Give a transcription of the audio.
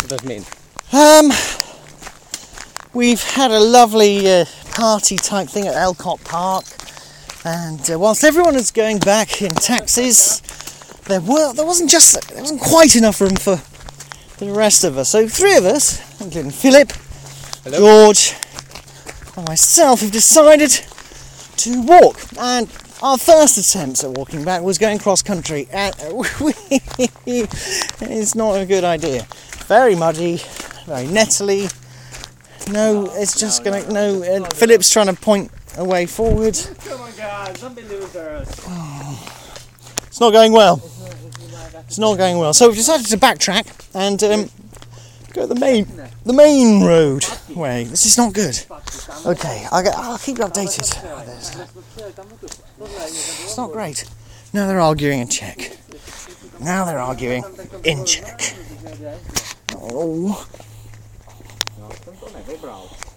does it mean? We've had a lovely party type thing at Elcott Park, and whilst everyone was going back in taxis, there wasn't quite enough room for the rest of us. So 3 of us, including Philip, Hello. George, and myself, have decided to walk. And our first attempt at walking back was going cross country, and it's not a good idea. Very muddy, very nettly. Philip's trying to point a way forward. Come on, guys, don't be losers. It's not going well. So we've decided to backtrack and go the main road way. This is not good. Okay, I'll keep you updated. It's not great. Now they're arguing in Czech. Oh.